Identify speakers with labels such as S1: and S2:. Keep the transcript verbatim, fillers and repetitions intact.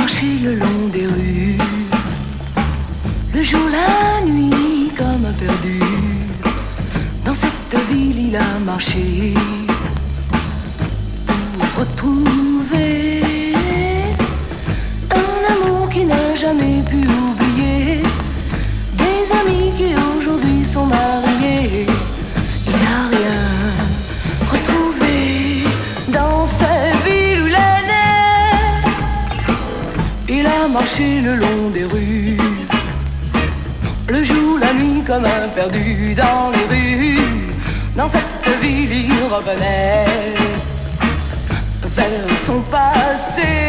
S1: marché le long des rues, le jour, la nuit, comme un perdu. Dans cette ville, il a marché pour retrouver un amour qui n'a jamais pu oublier, des amis qui aujourd'hui sont mariés. Il n'a rien retrouvé dans cette ville où il est né. Il a marché le long des rues, le jour, la nuit, comme un perdu dans les rues. Dans cette ville, il revenait vers son passé.